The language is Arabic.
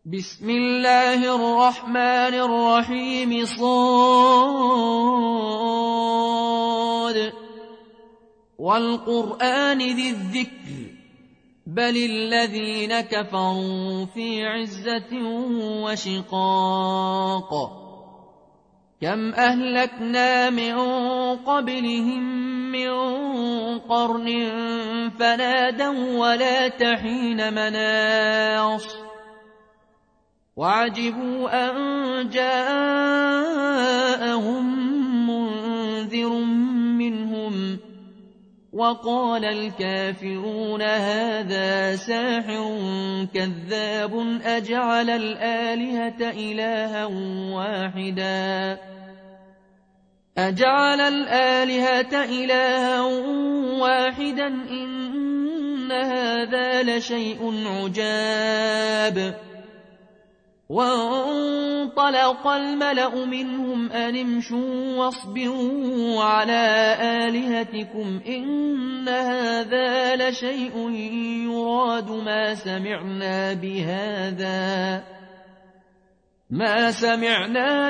بسم الله الرحمن الرحيم صاد والقرآن ذي الذكر بل الذين كفروا في عزة وشقاق كم أهلكنا من قبلهم من قرن فنادوا ولا تحين مناص وعجبوا أن جاءهم منذر منهم وقال الكافرون هذا ساحر كذاب أجعل الآلهة إلها واحدا إن هذا لشيء عجاب وانطلق الملأ منهم أن امشوا واصبروا على آلهتكم إن هذا لشيء يراد ما سمعنا